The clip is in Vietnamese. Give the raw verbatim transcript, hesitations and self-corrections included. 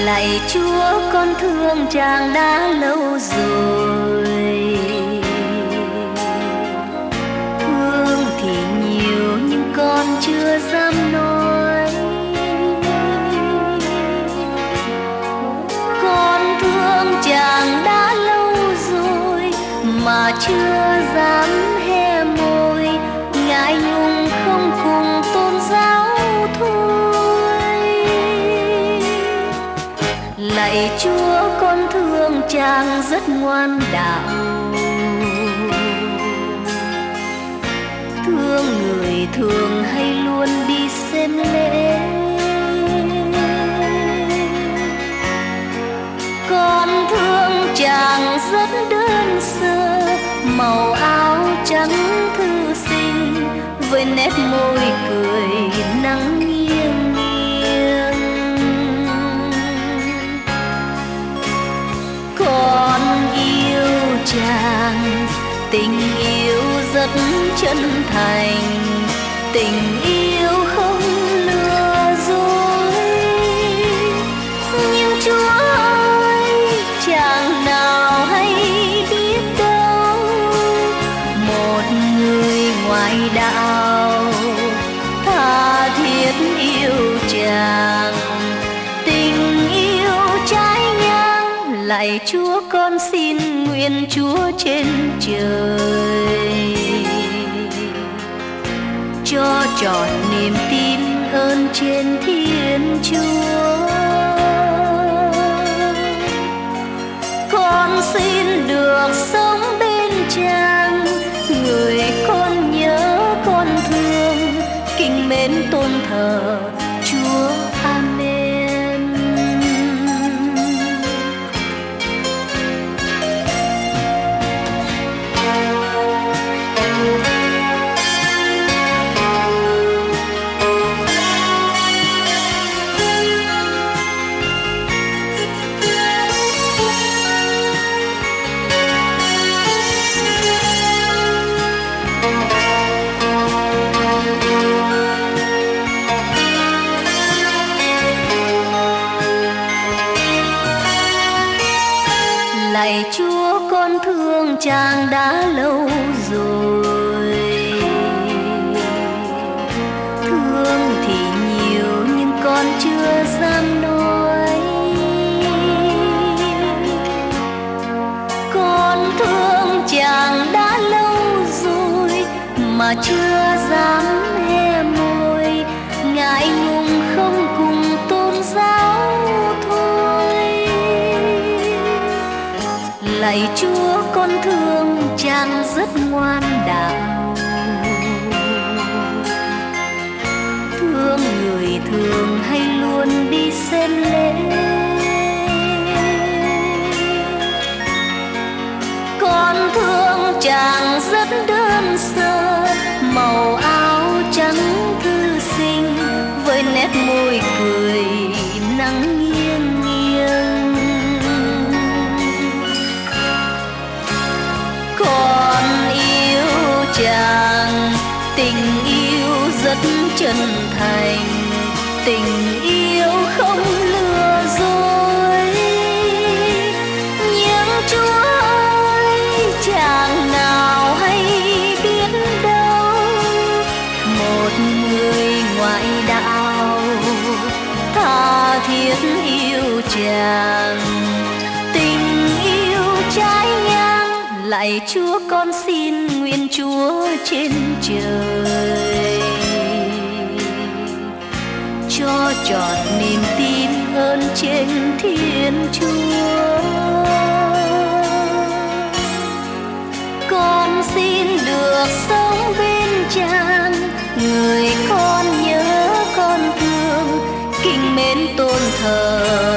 Lạy Chúa, con thương chàng đã lâu rồi. Thương thì nhiều nhưng con chưa dám nói. Con thương chàng đã lâu rồi mà chưa dám hé môi, ngại ngùng không cùng tôn giáo thôi. Lạy Chúa, con thương chàng rất ngoan đạo. Thương người thường hay luôn đi xem lễ. Con thương chàng rất đơn sơ, màu áo trắng thư sinh với nét môi cười nắng nghiêng nghiêng. Con yêu chàng, tình yêu rất chân thành, tình yêu không lừa dối. Nhưng Chúa ơi, chàng nào hay biết đâu, một người ngoại đạo tha thiết yêu chàng, tình yêu trái ngang. Lạy Chúa, con xin nguyện Chúa trên trời cho trọn niềm tin ơn trên Thiên Chúa. Con xin được sống bên chàng, người con nhớ con thương, kính mến tôn thờ Chúa. Amen. Lạy Chúa, con thương chàng đã lâu rồi. Thương thì nhiều nhưng con chưa dám nói. Con thương chàng đã lâu rồi mà chưa dám hé môi, ngại ngùng không cùng tôn giáo thôi. Lạy Chúa, con thương chàng rất ngoan đạo. Thương người thường hay luôn đi xem lễ. Con thương chàng rất đơn sơ, màu áo trắng thư sinh với nét môi cười nắng nghiêng nghiêng. Con yêu chàng, tình yêu rất chân thành, tình yêu không lừa dối. Nhưng Chúa ơi, chàng nào hay biết đâu, một người ngoại đạo tha thiết yêu chàng, tình yêu trái ngang. Lạy Chúa, con xin nguyện Chúa trên trời cho trọn niềm tin ơn trên Thiên Chúa. Con xin được sống bên chàng, người con nhớ con thương, kính mến tôn thờ